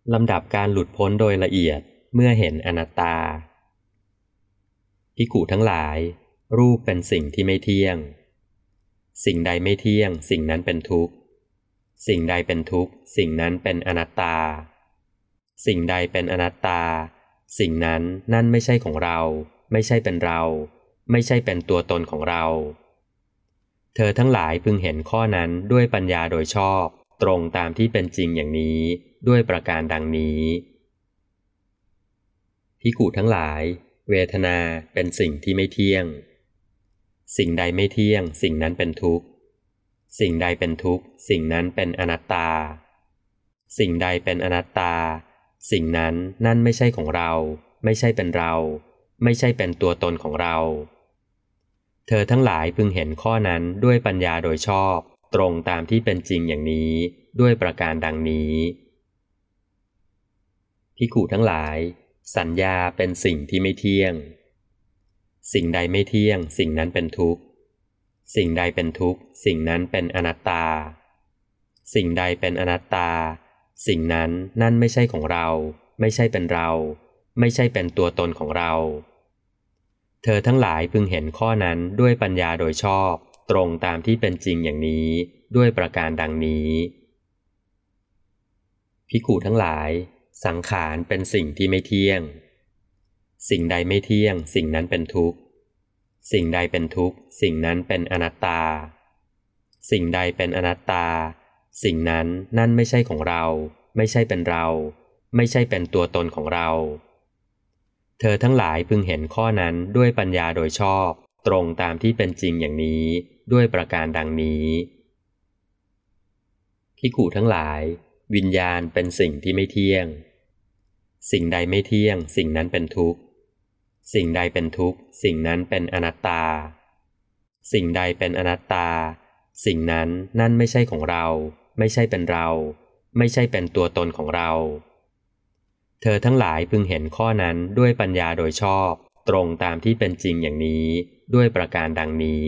ลำดับการหลุดพ้นโดยละเอียดเมื่อเห็นอนัตตาภิกขุทั้งหลายรูปเป็นสิ่งที่ไม่เที่ยงสิ่งใดไม่เที่ยงสิ่งนั้นเป็นทุกข์สิ่งใดเป็นทุกข์สิ่งนั้นเป็นอนัตตาสิ่งใดเป็นอนัตตาสิ่งนั้นนั่นไม่ใช่ของเราไม่ใช่เป็นเราไม่ใช่เป็นตัวตนของเราเธอทั้งหลายพึงเห็นข้อนั้นด้วยปัญญาโดยชอบตรงตามที่เป็นจริงอย่างนี้ด้วยประการดังนี้ภิกขุทั้งหลายเวทนาเป็นสิ่งที่ไม่เที่ยงสิ่งใดไม่เที่ยงสิ่งนั้นเป็นทุกข์สิ่งใดเป็นทุกข์สิ่งนั้นเป็นอนัตตาสิ่งใดเป็นอนัตตาสิ่งนั้นนั่นไม่ใช่ของเราไม่ใช่เป็นเราไม่ใช่เป็นตัวตนของเราเธอทั้งหลายพึงเห็นข้อนั้นด้วยปัญญาโดยชอบตรงตามที่เป็นจริงอย่างนี้ด้วยประการดังนี้ภิกขุทั้งหลายสัญญาเป็นสิ่งที่ไม่เที่ยงสิ่งใดไม่เที่ยงสิ่งนั้นเป็นทุกข์สิ่งใดเป็นทุกข์สิ่งนั้นเป็นอนัตตาสิ่งใดเป็นอนัตตาสิ่งนั้นนั่นไม่ใช่ของเราไม่ใช่เป็นเราไม่ใช่เป็นตัวตนของเราเธอทั้งหลายพึงเห็นข้อนั้นด้วยปัญญาโดยชอบตรงตามที่เป็นจริงอย่างนี้ด้วยประการดังนี้ภิกขุทั้งหลายสังขารเป็นสิ่งที่ไม่เที่ยงสิ่งใดไม่เที่ยงสิ่งนั้นเป็นทุกข์สิ่งใดเป็นทุกข์สิ่งนั้นเป็นอนัตตาสิ่งใดเป็นอนัตตาสิ่งนั้นนั่นไม่ใช่ของเราไม่ใช่เป็นเราไม่ใช่เป็นตัวตนของเราเธอทั้งหลายพึงเห็นข้อนั้นด้วยปัญญาโดยชอบตรงตามที่เป็นจริงอย่างนี้ด้วยประการดังนี้ภิกขุทั้งหลายวิญญาณเป็นสิ่งที่ไม่เที่ยงสิ่งใดไม่เที่ยงสิ่งนั้นเป็นทุกข์สิ่งใดเป็นทุกข์สิ่งนั้นเป็นอนัตตาสิ่งใดเป็นอนัตตาสิ่งนั้นนั่นไม่ใช่ของเราไม่ใช่เป็นเราไม่ใช่เป็นตัวตนของเราเธอทั้งหลายพึงเห็นข้อนั้นด้วยปัญญาโดยชอบตรงตามที่เป็นจริงอย่างนี้ด้วยประการดังนี้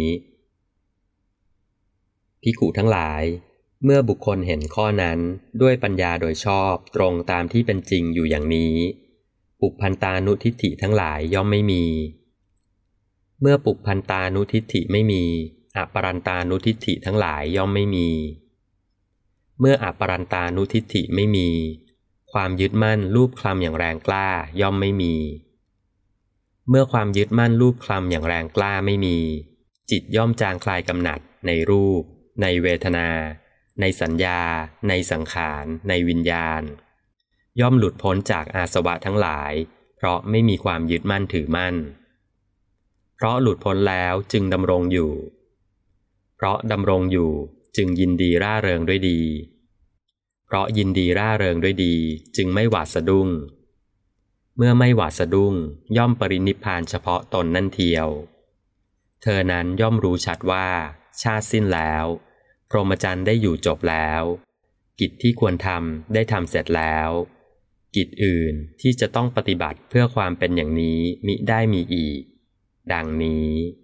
ภิกขุทั้งหลายเมื่อบุคคลเห็นข้อนั้นด้วยปัญญาโดยชอบตรงตามที่เป็นจริงอยู่อย่างนี้ปุพพันตานุทิฏฐิทั้งหลายย่อมไม่มีเมื่อปุพพันตานุทิฏฐิไม่มีอปรันตานุทิฏฐิทั้งหลายย่อมไม่มีเมื่ออปรันตานุทิฏฐิไม่มีความยึดมั่นรูปคลำอย่างแรงกล้าย่อมไม่มีเมื่อความยึดมั่นรูปคลำอย่างแรงกล้าไม่มีจิตย่อมจางคลายกำหนัดในรูปในเวทนาในสัญญาในสังขารในวิญญาณย่อมหลุดพ้นจากอาสวะทั้งหลายเพราะไม่มีความยึดมั่นถือมั่นเพราะหลุดพ้นแล้วจึงดำรงอยู่เพราะดำรงอยู่จึงยินดีร่าเริงด้วยดีเพราะยินดีร่าเริงด้วยดีจึงไม่หวาดสะดุ้งเมื่อไม่หวาดสะดุ้งย่อมปรินิพพานเฉพาะตนนั่นเทียวเธอนั้นย่อมรู้ชัดว่าชาติสิ้นแล้วพรหมจรรย์ได้อยู่จบแล้วกิจที่ควรทำได้ทำเสร็จแล้วกิจอื่นที่จะต้องปฏิบัติเพื่อความเป็นอย่างนี้มิได้มีอีกดังนี้